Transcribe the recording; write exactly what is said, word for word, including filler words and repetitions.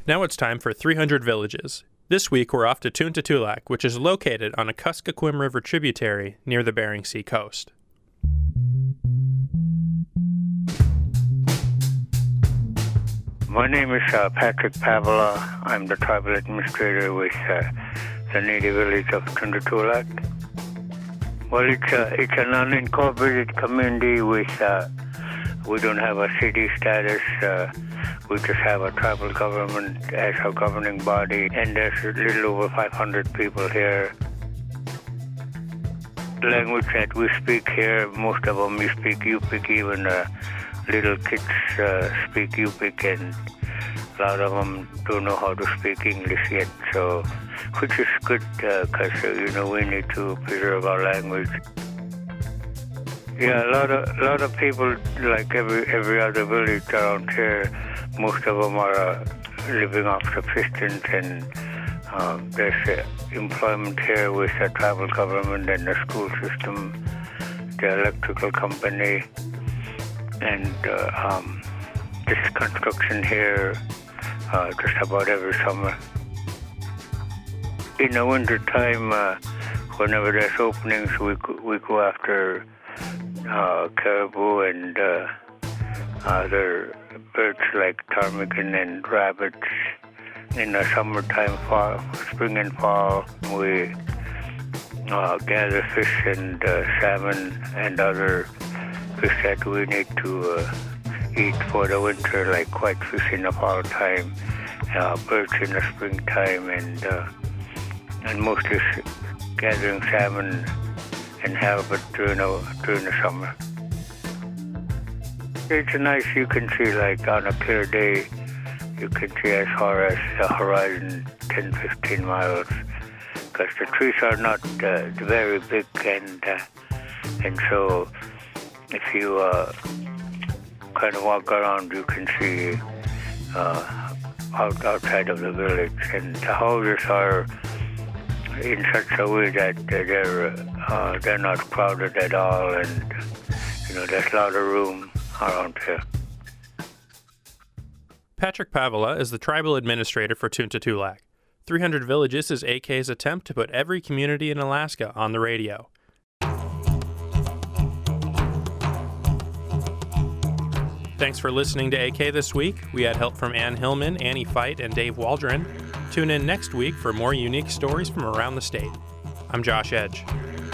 Now it's time for three hundred Villages. This week we're off to Tuntutulak, which is located on a Kuskokwim River tributary near the Bering Sea coast. My name is uh, Patrick Pavela. I'm the tribal administrator with uh, the native village of Tuntutulak. Well, it's, uh, it's an unincorporated community with, uh, we don't have a city status. Uh, we just have a tribal government as our governing body, and there's a little over five hundred people here. The language that we speak here, most of them we speak Yupik, even uh, little kids uh, speak Yupik, and a lot of them don't know how to speak English yet, so which is good because uh, you know we need to preserve our language. Yeah, a lot of a lot of people, like every every other village around here, most of them are uh, living off subsistence, and uh, there's uh, employment here with the tribal government and the school system, the electrical company, and uh, um, this construction here uh, just about every summer. In the winter time, uh, whenever there's openings, we we go after uh, caribou and uh, other birds like ptarmigan and rabbits. In the summertime, fall, spring and fall, we uh, gather fish and uh, salmon and other fish that we need to uh, eat for the winter, like whitefish in the fall time, uh, birds in the springtime, and uh, and mostly gathering salmon and halibut during the, during the summer. It's nice, you can see, like on a clear day, you can see as far as the horizon, ten, fifteen miles, because the trees are not uh, very big, and uh, and so if you uh, kind of walk around, you can see uh, out, outside of the village, and the houses are in such a way that they're uh, they're not crowded at all, and you know there's a lot of room around here. Patrick Pavela is the tribal administrator for Tuntutulak. three hundred Villages is A K's attempt to put every community in Alaska on the radio. Thanks for listening to A K this week. We had help from Ann Hillman, Annie Fight, and Dave Waldron. Tune in next week for more unique stories from around the state. I'm Josh Edge.